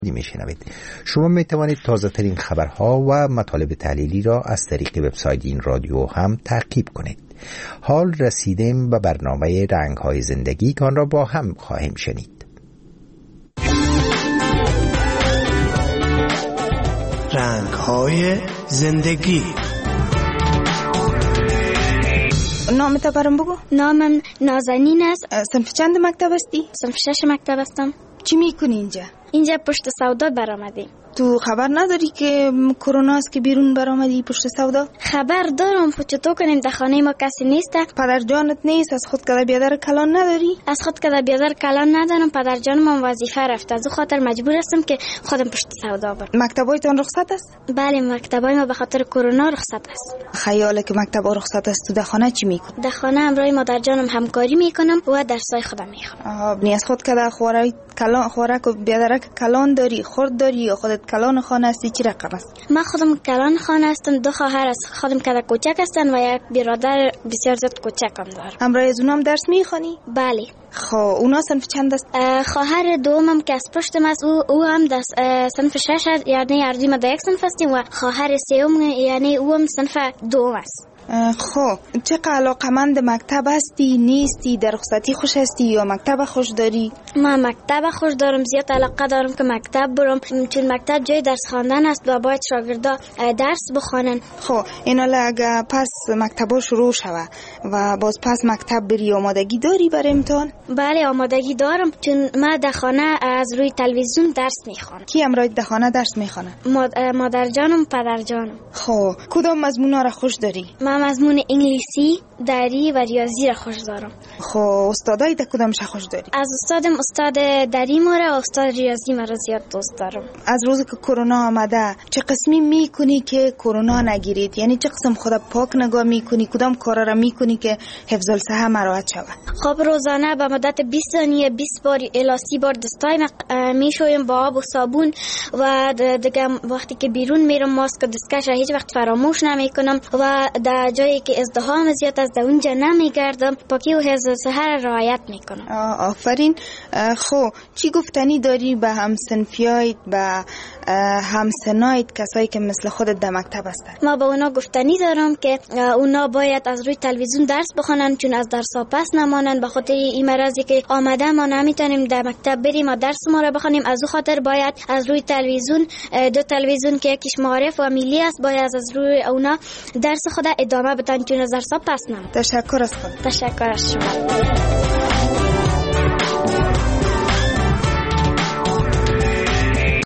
میشنوید. شما میتوانید تازه ترین خبرها و مطالب تحلیلی را از طریق وبسایت این رادیو هم تعقیب کنید. حال رسیدیم به برنامه رنگ‌های زندگی که آن را با هم خواهیم شنید. رنگ‌های زندگی. نامت برام بگو. نامم نازنین است. صنف چند مکتب هستی؟ صنف 6 مکتب هستم. چی میکنی اینجا؟ اینجا پشت سودا برآمدیم. تو خبر نداری که کرونا است که بیرون برآمدی پشت سودا؟ خبر دارم، خود چطور کنیم؟ در خانه ما کسی نیست. پدر جانت نیست؟ از خود کده بیادر کلان نداری؟ از خود کده بیادر کلان ندارم. پدر جانم وظیفه رفت، از او خاطر مجبور هستم که خودم پشت سودا برم. مکتبایتان رخصت است؟ بله، مکتبای ما به خاطر کرونا رخصت است. خیاله که مکتبا رخصت است، تو در خانه چی میکنی؟ در خانه همراه مادر جانم همکاری میکنم و درسای خودم میخونم. بنی از خود کده خوراک و بیادرک کلان داری، خورد داری یا خودت کلان خانه هستی؟ چی رقم است؟ من خودم کلان خانه هستم. 2 خواهر از خودم کده کوچک هستن و یک برادر بسیار زیاد کوچک هم دارم. همراه از اونام درس میخونی؟ بله. خب اونا صنف چند است؟ خواهر دومم که از پشتم است او هم در صنف 6 است، یعنی هر دوی ما در یک صنف هستیم و خواهر سوم یعنی او هم صنف 2 است. خب چقدر علاقمند مکتب هستی؟ نیستی؟ در رخصتی خوش هستی یا مکتب خوش داری؟ من مکتب خوش دارم، زیاد علاقه دارم که مکتب برم، چون مکتب جای درس خواندن است و باید شاگردا درس بخوانن. خب اینا اگه پس مکتبا شروع شوه و باز پس مکتب بری، آمادگی داری برای امتحان؟ بله آمادگی دارم، چون من در خانه از روی تلویزیون درس میخوانم. کی همراه در خانه درس میخونه؟ مادر جانم، پدر جانم. خب کدام مضمونا را خوش داری؟ من مضمون انگلیسی، دری و ریاضی را خوش دارم. خب استادای در کدامش خوش داری؟ از استاد دری ما را و استاد ریاضی ما را زیاد دوست دارم. از روزی که کرونا آمده چه قسمی میکنی که کرونا نگیرید؟ یعنی چه قسم خود پاک نگاه میکنی؟ کدام کارا را میکنی که حفظ الصحه مراعات شود؟ خب روزانه به مدت 20 ثانیه 20 بار الی 30 بار دستای میشویم با آب و صابون و دیگه وقتی که بیرون میرم ماسک و دستکش را هیچ وقت فراموش نمیکنم و در جایی که ازدحام زیاد است در اونجا نمیگردم، پاکی و حفظ الصحه را رعایت میکنم. آفرین. خب چی گفتنی داری به همسنفیایت، به همسنایت، کسایی که مثل خودت در مکتب هستن؟ ما به اونا گفتنی دارم که اونا باید از روی تلویزیون درس بخونن، چون از درس ها پس نمانن. به خاطر این مرضی که آمده ما نمیتونیم در مکتب بریم و درس ما را بخونیم، از او خاطر باید از روی تلویزیون، 2 تلویزیون که یکیش معارف و ملی است، باید از روی اونا درس خود ادامه بدن، چون از درس ها پس نمانن. تشکر از خود. تشکر از شما.